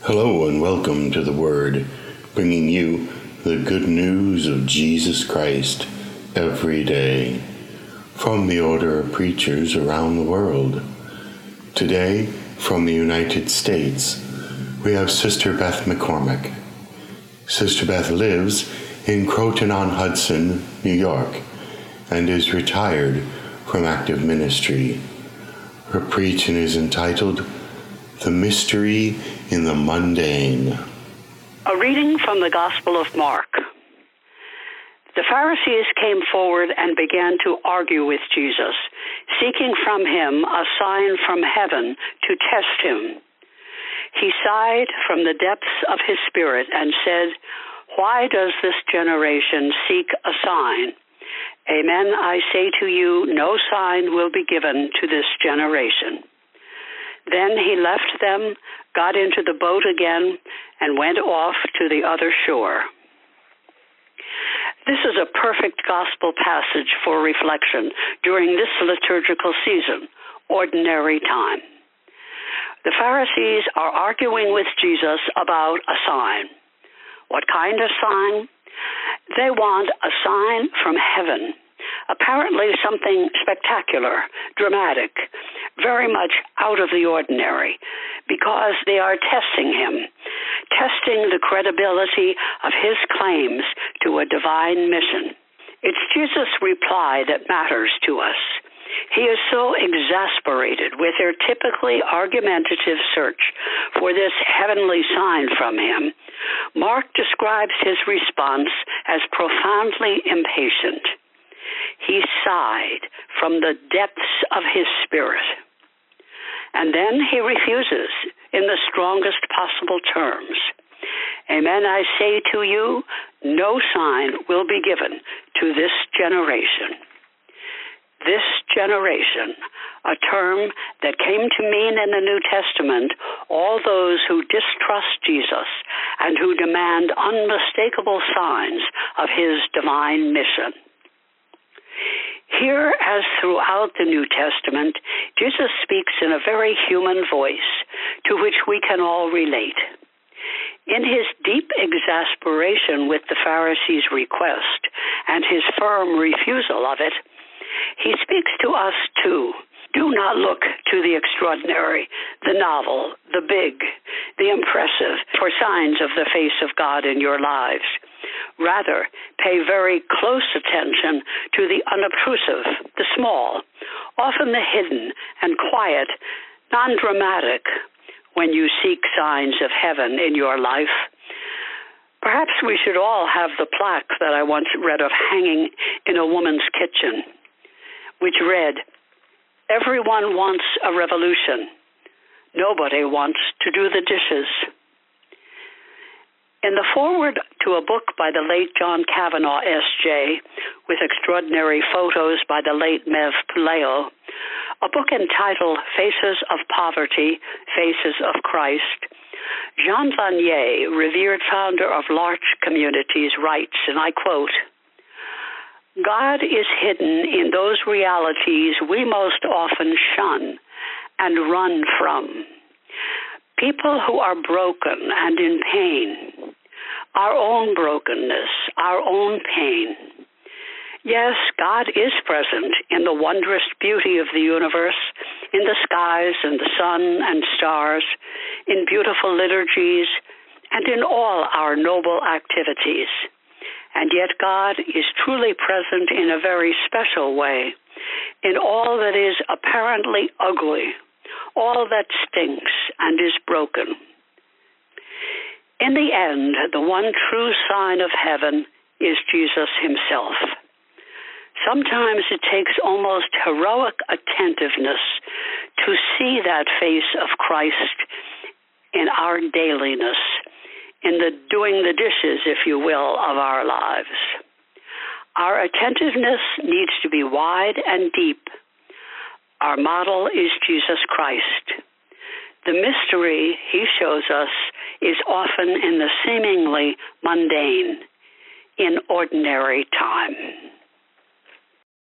Hello and welcome to The Word, bringing you the good news of Jesus Christ every day from the order of preachers around the world. Today, from the United States, we have Sister Beth McCormick. Sister Beth lives in Croton-on-Hudson, New York, and is retired from active ministry. Her preaching is entitled The Mystery in the Mundane. A reading from the Gospel of Mark. The Pharisees came forward and began to argue with Jesus, seeking from him a sign from heaven to test him. He sighed from the depths of his spirit and said, "Why does this generation seek a sign? Amen, I say to you, no sign will be given to this generation." Then he left them, got into the boat again, and went off to the other shore. This is a perfect gospel passage for reflection during this liturgical season, ordinary time. The Pharisees are arguing with Jesus about a sign. What kind of sign? They want a sign from heaven. Apparently something spectacular, dramatic, very much out of the ordinary, because they are testing him, testing the credibility of his claims to a divine mission. It's Jesus' reply that matters to us. He is so exasperated with their typically argumentative search for this heavenly sign from him. Mark describes his response as profoundly impatient. He sighed from the depths of his spirit. And then he refuses in the strongest possible terms. Amen, I say to you, no sign will be given to this generation. This generation, a term that came to mean in the New Testament all those who distrust Jesus and who demand unmistakable signs of his divine mission. Here, as throughout the New Testament, Jesus speaks in a very human voice to which we can all relate. In his deep exasperation with the Pharisees' request and his firm refusal of it, he speaks to us too. Do not look to the extraordinary, the novel, the big, the impressive for signs of the face of God in your lives. Rather, pay very close attention to the unobtrusive, the small, often the hidden and quiet, non-dramatic, when you seek signs of heaven in your life. Perhaps we should all have the plaque that I once read of hanging in a woman's kitchen, which read, "Everyone wants a revolution. Nobody wants to do the dishes." In the foreword to a book by the late John Kavanaugh, S.J., with extraordinary photos by the late Mev Puleo, a book entitled Faces of Poverty, Faces of Christ, Jean Vanier, revered founder of L'Arche Communities, writes, and I quote, "God is hidden in those realities we most often shun and run from. People who are broken and in pain, our own brokenness, our own pain. Yes, God is present in the wondrous beauty of the universe, in the skies and the sun and stars, in beautiful liturgies, and in all our noble activities. And yet God is truly present in a very special way, in all that is apparently ugly, all that stinks and is broken. In the end, the one true sign of heaven is Jesus himself. Sometimes it takes almost heroic attentiveness to see that face of Christ in our dailiness, in the doing the dishes, if you will, of our lives. Our attentiveness needs to be wide and deep. Our model is Jesus Christ. The mystery he shows us is often in the seemingly mundane, in ordinary time.